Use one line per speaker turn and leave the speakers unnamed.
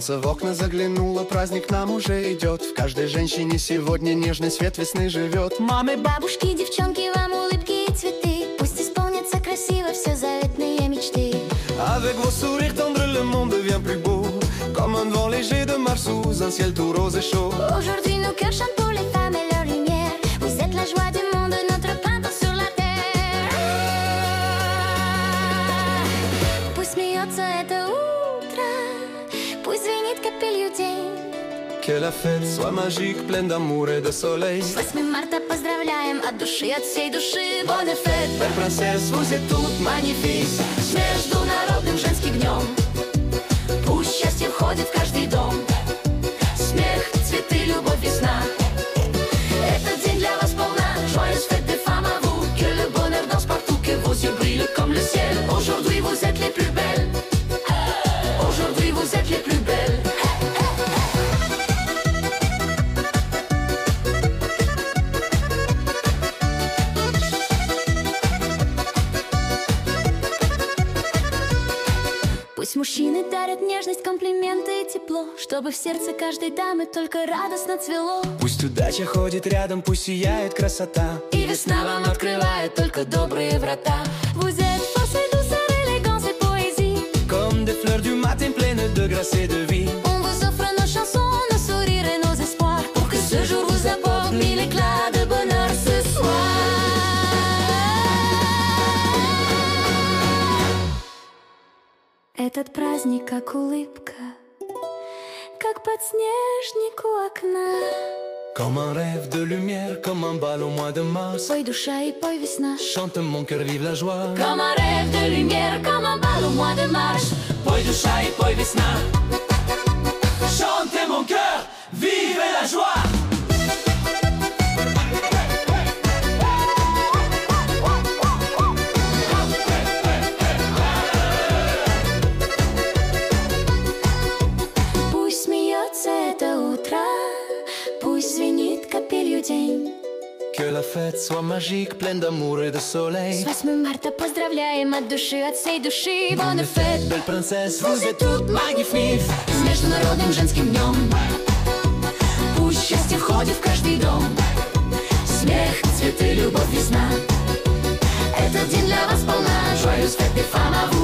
Солнце в окна заглянуло, праздник нам уже идет. В каждой женщине сегодня нежный свет весны живет.
Мамы, бабушки, девчонки, вам улыбки и цветы. Пусть исполнятся красиво все заветные мечты.
Avec vos sourires tendres, le monde devient plus beau, comme un vent léger de mars sous un ciel tout rose et chaud.
Aujourd'hui nos cœurs chantent pour les femmes et leur lumière. Vous êtes la joie du monde, notre printemps sur la terre. Пусть смеется это утро, пусть звенит капелью день.
Que la fête soit magique, pleine d'amour et de soleil.
С 8 марта поздравляем от души, от всей души. Bonne fête,
Belle princesse, vous êtes toutes magnifiques.
с международным женским днем. Пусть счастье входит в каждый дом. Смех, цветы, любовь, весна. Этот день для вас полна. Joyeuse fête des femmes à vous. Que le bonheur danse partout, que vos yeux brillent comme le ciel. Aujourd'hui vous êtes les plus belles. Aujourd'hui vous êtes les plus belles. Пусть мужчины дарят нежность, комплименты и тепло, чтобы в сердце каждой дамы только радостно цвело.
Пусть удача ходит рядом, пусть сияет красота,
И весна вам открывает только добрые врата. Vous êtes force et douceur, élégance et poésie.
comme des fleurs du matin pleines de grâce et de vie.
On vous offre nos chansons, nos sourires et nos espoirs, pour que ce jour vous apporte mille éclats de bonheur ce soir. Этот праздник как улыбка, как подснежник у окна.
Comme un rêve de lumière, comme un bal au mois de mars.
Пой, душа, и пой, весна.
Chante mon cœur, vive la joie.
Comme un rêve de lumière, comme un bal au mois de mars.
Poi duša i poj vesna. Chante mon cœur, vive la joie.
Пусть смеется это утро, пусть звенит капелью день.
Que la fête soit magique, pleine d'amour et de
С
soleil.
8 марта поздравляем от души, от всей души. Bonne fête,
Belle princesse, vous êtes toutes magnifiques.
с международным женским днем. Пусть счастье входит в каждый дом. Смех, цветы, любовь, весна. Этот день для вас полна. Joyeuse fête des femmes à vous.